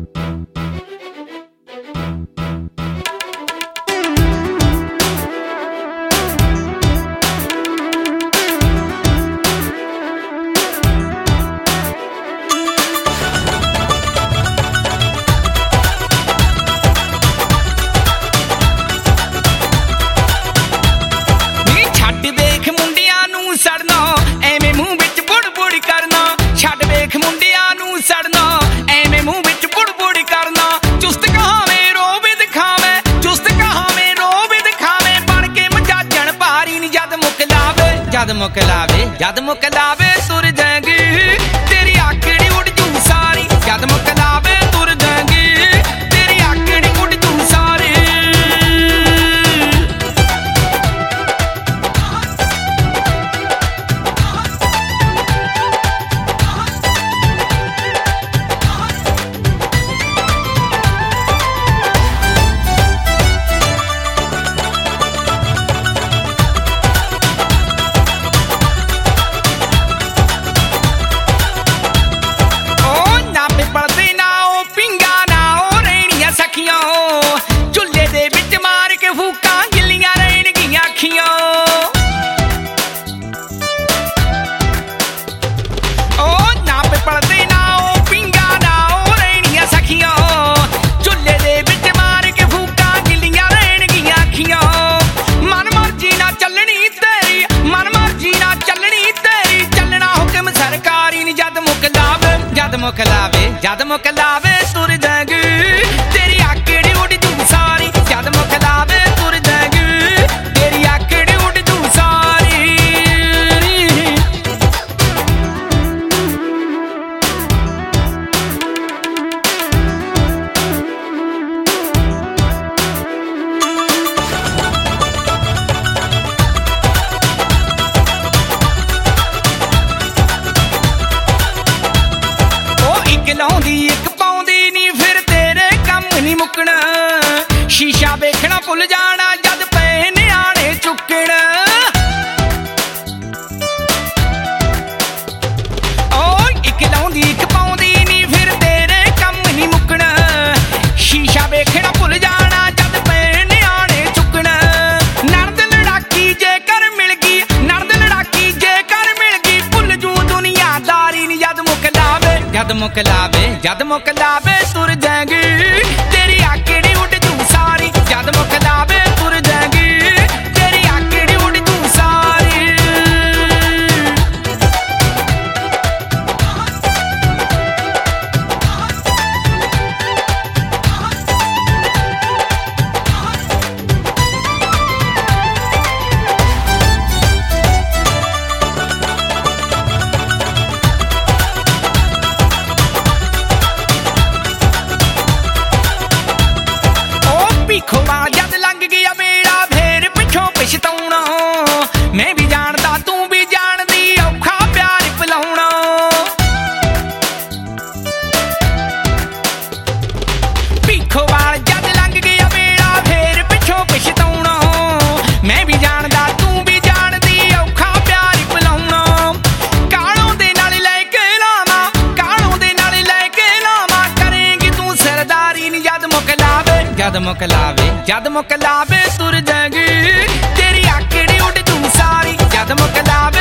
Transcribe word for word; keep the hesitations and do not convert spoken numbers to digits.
जद मुकलावे जद मुकलावे तुर जाएंगी तेरी आकड़ी उड़ जू सारी। जद मुकलावे तुर जाएंगी तेरी आकड़ी उड़ जू सारी। जद मुकलावे जद मुकलावे तुर जाएंगी तेरी आकड़ी उड़ जू सारी। जद मुकलावे तुर जाएंगी तेरी आकड़ी उड़ जू सारी। लाउंदी एक पाउंदी नी फिर तेरे कम नहीं मुकना। शीशा वेखना भुल जाना जद पे न्याणे चुकना। ओ एक लाउंदी एक पाउंदी नी फिर तेरे कम नहीं मुकना। शीशा वेखना भुल जाना जद पे न्याणे चुकना। नर्द लड़ाकी जेकर मिल गई नर्द लड़ाकी जेकर मिल गई भुल जू दुनियादारी नी। जद मुकलावे जद मुकलावे जद मुकलावे तुर जाएंगी तेरी आकड़ी उड़ जू सारी। जद मुकलावे तुर जाएंगी तेरी आकड़ी उड़ जू सारी। खोवा जद लंघ गया मेरा फेर पिछों पछताउणा। मैं भी जानदा तू भी जानदी औखा प्यार पिलाउणा। पीखोवा जद लंघ गया मेरा फेर पिछों पछताउणा। मैं भी जानदा तू भी जानदी औखा प्यार पिलाउणा। कालों दे नाल लै के लावां कालों दे नाल लै के लावां करेंगी तू सरदारी नी। जद मुकलावे जद मुकलावे जद मुकलावे तुर जाएंगी तेरी आकड़ी उड़ जू सारी। जद मुकलावे